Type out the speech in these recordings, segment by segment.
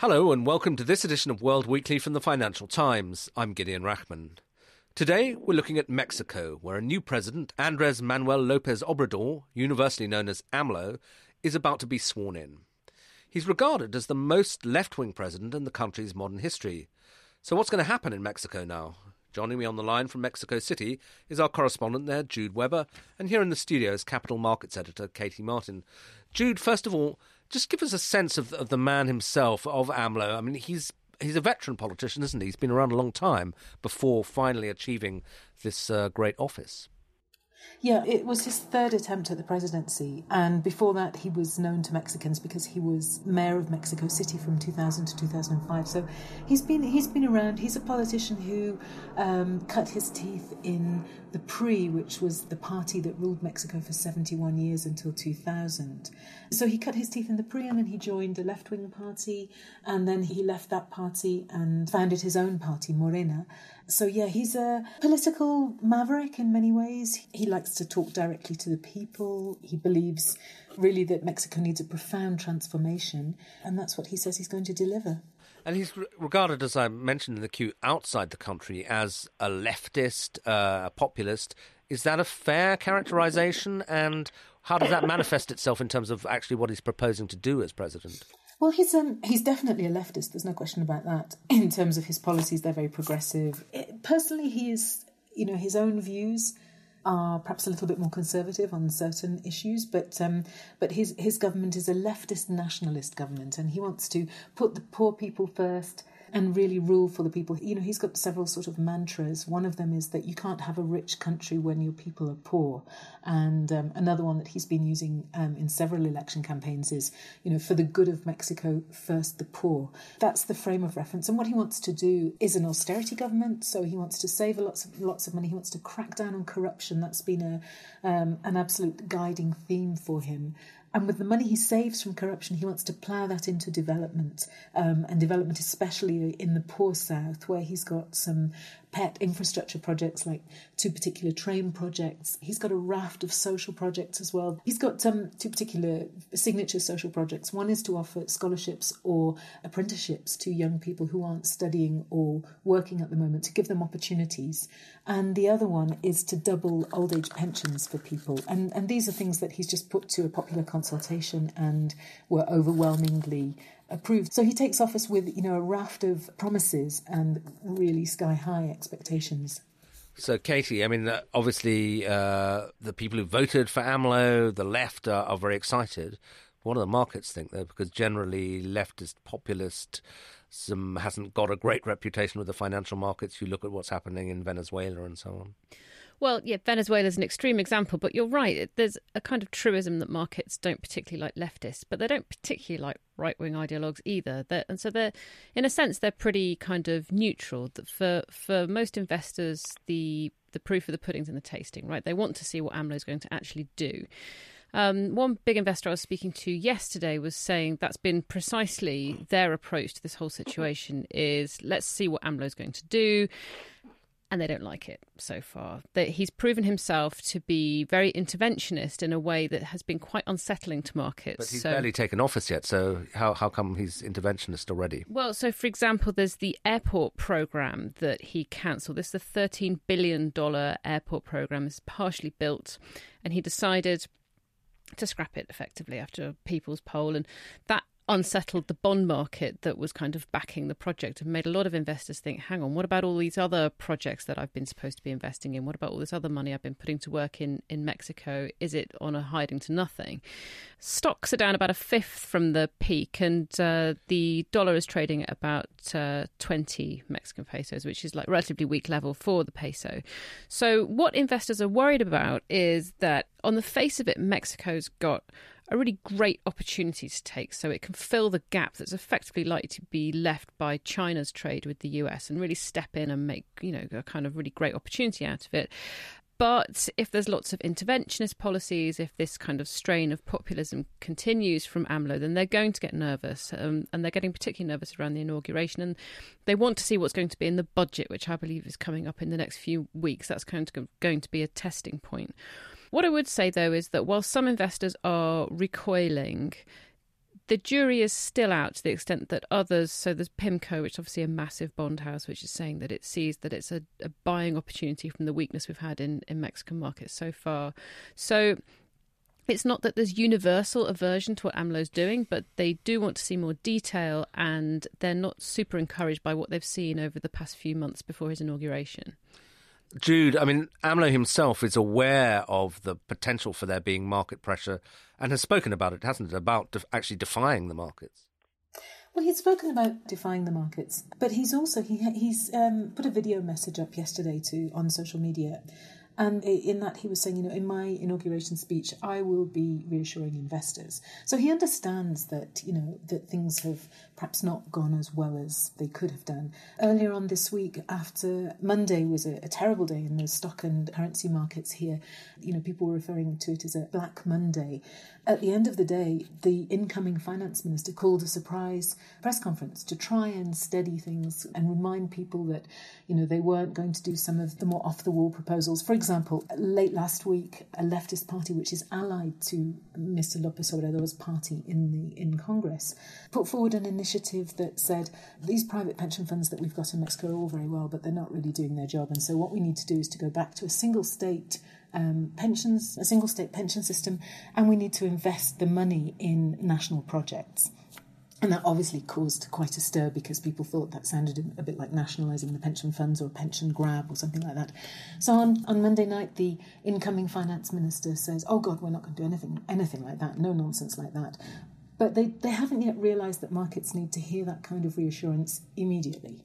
Hello and welcome to this edition of World Weekly from the Financial Times. I'm Gideon Rachman. Today we're looking at Mexico, where a new president, Andrés Manuel López Obrador, universally known as AMLO, is about to be sworn in. He's regarded as the most left-wing president in the country's modern history. So what's going to happen in Mexico now? Joining me on the line from Mexico City is our correspondent there, Jude Weber, and here in the studio is Capital Markets editor Katie Martin. Jude, first of all, just give us a sense of the man himself, of AMLO. I mean, he's a veteran politician, isn't he? He's been around a long time before finally achieving this great office. Yeah, it was his third attempt at the presidency, and before that he was known to Mexicans because he was mayor of Mexico City from 2000 to 2005. So he's been around. He's a politician who cut his teeth in the PRI, which was the party that ruled Mexico for 71 years until 2000. So he cut his teeth in the PRI, and then he joined a left-wing party, and then he left that party and founded his own party, Morena. So yeah, he's a political maverick in many ways. He likes to talk directly to the people. He believes really that Mexico needs a profound transformation, and that's what he says he's going to deliver. And he's regarded, as I mentioned in the queue, outside the country as a leftist, a populist. Is that a fair characterization? And how does that manifest itself in terms of actually what he's proposing to do as president? Well, he's definitely a leftist. There's no question about that. In terms of his policies, they're very progressive. Personally, he is, his own views are perhaps a little bit more conservative on certain issues, but his government is a leftist nationalist government, and he wants to put the poor people first and really rule for the people. He's got several sort of mantras. One of them is that you can't have a rich country when your people are poor. And another one that he's been using in several election campaigns is, for the good of Mexico, first the poor. That's the frame of reference. And what he wants to do is an austerity government. So he wants to save lots of money. He wants to crack down on corruption. That's been an absolute guiding theme for him. And with the money he saves from corruption, he wants to plough that into development, and development especially in the poor South, where he's got some pet infrastructure projects like 2 particular train projects. He's got a raft of social projects as well. He's got 2 particular signature social projects. One is to offer scholarships or apprenticeships to young people who aren't studying or working at the moment, to give them opportunities. And the other one is to double old age pensions for people. And these are things that he's just put to a popular consultation and were overwhelmingly approved. So he takes office with, a raft of promises and really sky-high expectations. So, Katie, I mean, obviously the people who voted for AMLO, the left, are very excited. What do the markets think, though? Because generally leftist populism hasn't got a great reputation with the financial markets. You look at what's happening in Venezuela and so on. Well, yeah, Venezuela is an extreme example, but you're right. There's a kind of truism that markets don't particularly like leftists, but they don't particularly like right-wing ideologues either. And so they're, in a sense, they're pretty kind of neutral. For most investors, the proof of the pudding's in the tasting, right? They want to see what AMLO is going to actually do. One big investor I was speaking to yesterday was saying that's been precisely their approach to this whole situation is let's see what AMLO is going to do. And they don't like it so far. He's proven himself to be very interventionist in a way that has been quite unsettling to markets. But he's barely taken office yet, so how come he's interventionist already? Well, so for example, there's the airport programme that he cancelled. This is the $13 billion airport programme. It's partially built, and he decided to scrap it effectively after a people's poll, and that unsettled the bond market that was kind of backing the project and made a lot of investors think, hang on, what about all these other projects that I've been supposed to be investing in? What about all this other money I've been putting to work in Mexico? Is it on a hiding to nothing? Stocks are down about 1/5 from the peak, and the dollar is trading at about 20 Mexican pesos, which is like relatively weak level for the peso. So what investors are worried about is that on the face of it, Mexico's got a really great opportunity to take, so it can fill the gap that's effectively likely to be left by China's trade with the US and really step in and make, a kind of really great opportunity out of it. But if there's lots of interventionist policies, if this kind of strain of populism continues from AMLO, then they're going to get nervous, and they're getting particularly nervous around the inauguration. And they want to see what's going to be in the budget, which I believe is coming up in the next few weeks. That's going to be a testing point. What I would say, though, is that while some investors are recoiling, the jury is still out to the extent that others, so there's PIMCO, which is obviously a massive bond house, which is saying that it sees that it's a buying opportunity from the weakness we've had in Mexican markets so far. So it's not that there's universal aversion to what AMLO's doing, but they do want to see more detail, and they're not super encouraged by what they've seen over the past few months before his inauguration. Jude, I mean, AMLO himself is aware of the potential for there being market pressure and has spoken about it, hasn't it, about actually defying the markets? Well, he's spoken about defying the markets, but he's also he's put a video message up yesterday on social media. And in that he was saying, in my inauguration speech, I will be reassuring investors. So he understands that, that things have perhaps not gone as well as they could have done. Earlier on this week, after Monday was a terrible day in the stock and currency markets here, people were referring to it as a Black Monday. At the end of the day, the incoming finance minister called a surprise press conference to try and steady things and remind people that, they weren't going to do some of the more off-the-wall proposals. For example, late last week, a leftist party which is allied to Mr. López Obrador's party in Congress put forward an initiative that said these private pension funds that we've got in Mexico are all very well, but they're not really doing their job. And so what we need to do is to go back to a single state pensions, a single state pension system, and we need to invest the money in national projects. And that obviously caused quite a stir because people thought that sounded a bit like nationalising the pension funds or a pension grab or something like that. So on Monday night, the incoming finance minister says, oh God, we're not going to do anything like that, no nonsense like that. But they haven't yet realised that markets need to hear that kind of reassurance immediately.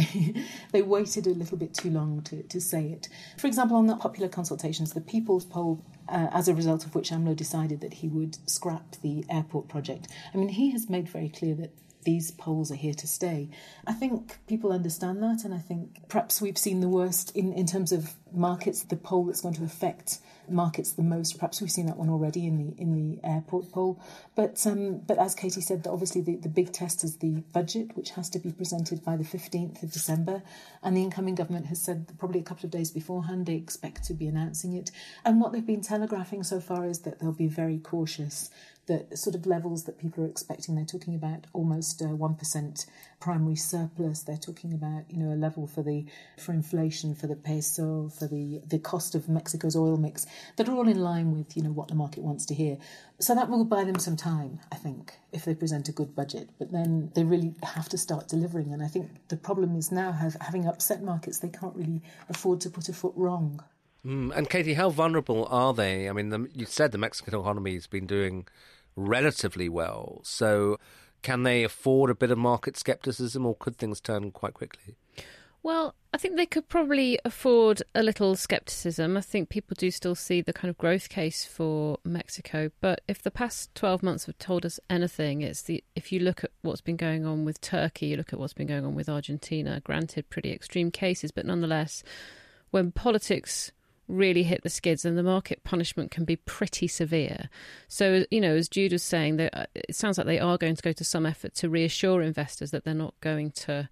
They waited a little bit too long to say it. For example, on the popular consultations, the People's Poll, as a result of which AMLO decided that he would scrap the airport project. I mean, he has made very clear that these polls are here to stay. I think people understand that, and I think perhaps we've seen the worst in terms of markets. The poll that's going to affect markets the most, perhaps we've seen that one already in the airport poll. But as Katie said, obviously the big test is the budget, which has to be presented by the 15th of December. And the incoming government has said that probably a couple of days beforehand they expect to be announcing it. And what they've been telegraphing so far is that they'll be very cautious. The sort of levels that people are expecting, they're talking about almost 1% primary surplus. They're talking about, a level for inflation, for the peso, for the cost of Mexico's oil mix, that are all in line with, what the market wants to hear. So that will buy them some time, I think, if they present a good budget. But then they really have to start delivering. And I think the problem is now having upset markets, they can't really afford to put a foot wrong. And Katie, how vulnerable are they? I mean, you said the Mexican economy has been doing relatively well. So can they afford a bit of market scepticism, or could things turn quite quickly? Well, I think they could probably afford a little scepticism. I think people do still see the kind of growth case for Mexico. But if the past 12 months have told us anything, if you look at what's been going on with Turkey, you look at what's been going on with Argentina, granted pretty extreme cases, but nonetheless, when politics really hit the skids, and the market punishment can be pretty severe. So, as Jude was saying, it sounds like they are going to go to some effort to reassure investors that they're not going to,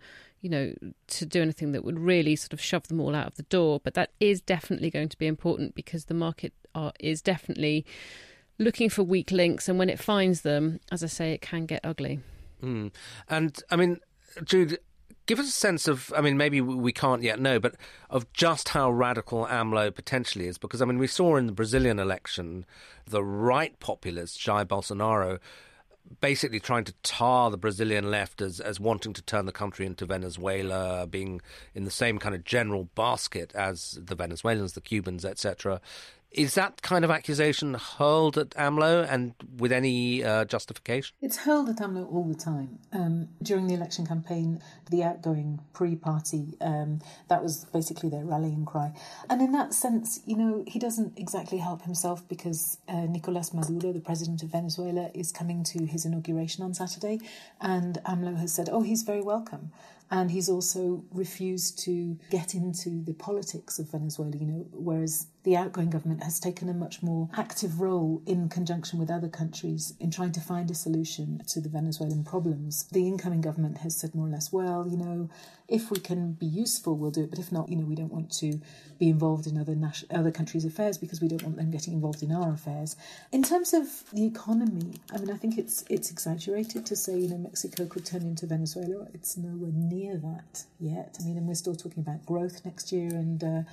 to do anything that would really sort of shove them all out of the door. But that is definitely going to be important because the market is definitely looking for weak links. And when it finds them, as I say, it can get ugly. And, I mean, Jude, give us a sense of, maybe we can't yet know, but of just how radical AMLO potentially is. Because, we saw in the Brazilian election the right populist, Jair Bolsonaro, basically trying to tar the Brazilian left as wanting to turn the country into Venezuela, being in the same kind of general basket as the Venezuelans, the Cubans, etc. Is that kind of accusation hurled at AMLO, and with any justification? It's hurled at AMLO all the time. During the election campaign, the outgoing PRI party, that was basically their rallying cry. And in that sense, he doesn't exactly help himself because Nicolás Maduro, the president of Venezuela, is coming to his inauguration on Saturday. And AMLO has said, he's very welcome. And he's also refused to get into the politics of Venezuela, whereas the outgoing government has taken a much more active role in conjunction with other countries in trying to find a solution to the Venezuelan problems. The incoming government has said more or less, well, if we can be useful, we'll do it. But if not, we don't want to be involved in other countries' affairs because we don't want them getting involved in our affairs. In terms of the economy, I think it's exaggerated to say, Mexico could turn into Venezuela. It's nowhere near that yet. And we're still talking about growth next year and,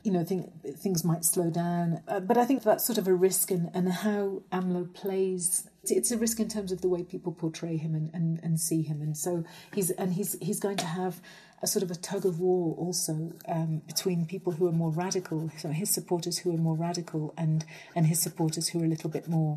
things might slow down. But I think that's sort of a risk and how AMLO plays. It's a risk in terms of the way people portray him and see him. And so he's going to have a sort of a tug of war also between people who are more radical, so his supporters who are more radical and his supporters who are a little bit more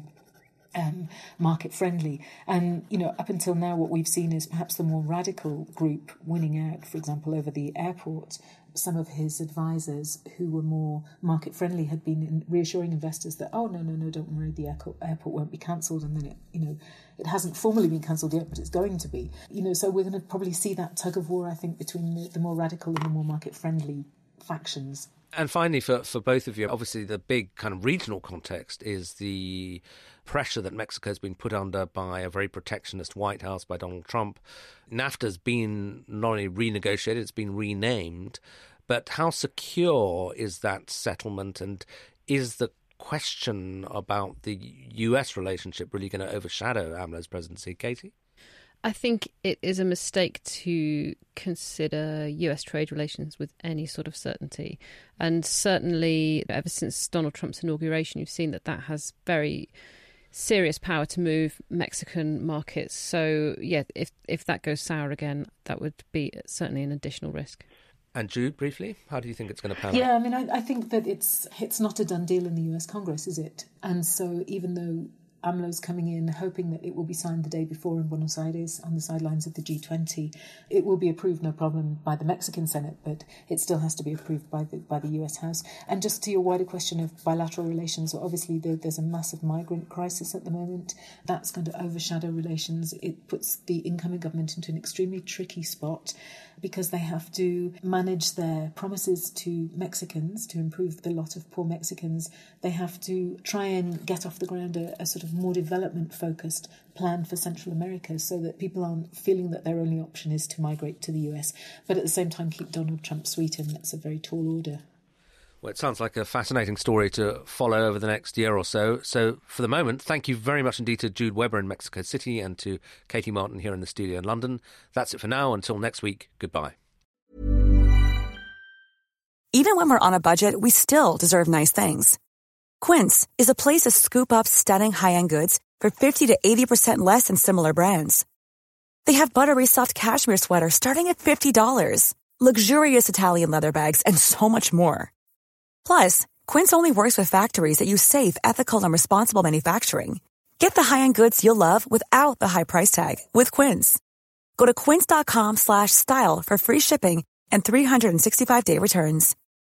market friendly. And, up until now, what we've seen is perhaps the more radical group winning out, for example, over the airport. Some of his advisors who were more market friendly had been reassuring investors that, oh, no, don't worry, the airport won't be cancelled. And then it hasn't formally been cancelled yet, but it's going to be. So we're going to probably see that tug of war, I think, between the more radical and the more market friendly factions. And finally, for both of you, obviously the big kind of regional context is the pressure that Mexico has been put under by a very protectionist White House, by Donald Trump. NAFTA's been not only renegotiated, it's been renamed. But how secure is that settlement? And is the question about the US relationship really going to overshadow AMLO's presidency? Katie? I think it is a mistake to consider US trade relations with any sort of certainty. And certainly ever since Donald Trump's inauguration, you've seen that has very serious power to move Mexican markets. So, if that goes sour again, that would be certainly an additional risk. And Jude, briefly, how do you think it's going to pan out? Yeah, I think that it's not a done deal in the US Congress, is it? And so even though AMLO's coming in hoping that it will be signed the day before in Buenos Aires on the sidelines of the G20. It will be approved, no problem, by the Mexican Senate, but it still has to be approved by the US House. And just to your wider question of bilateral relations, obviously there's a massive migrant crisis at the moment. That's going to overshadow relations. It puts the incoming government into an extremely tricky spot because they have to manage their promises to Mexicans to improve the lot of poor Mexicans. They have to try and get off the ground a sort of more development-focused plan for Central America so that people aren't feeling that their only option is to migrate to the US, but at the same time keep Donald Trump sweet, and that's a very tall order. Well, it sounds like a fascinating story to follow over the next year or so. So for the moment, thank you very much indeed to Jude Webber in Mexico City and to Katie Martin here in the studio in London. That's it for now. Until next week, goodbye. Even when we're on a budget, we still deserve nice things. Quince is a place to scoop up stunning high-end goods for 50 to 80% less than similar brands. They have buttery soft cashmere sweaters starting at $50, luxurious Italian leather bags, and so much more. Plus, Quince only works with factories that use safe, ethical, and responsible manufacturing. Get the high-end goods you'll love without the high price tag with Quince. Go to quince.com/style for free shipping and 365-day returns.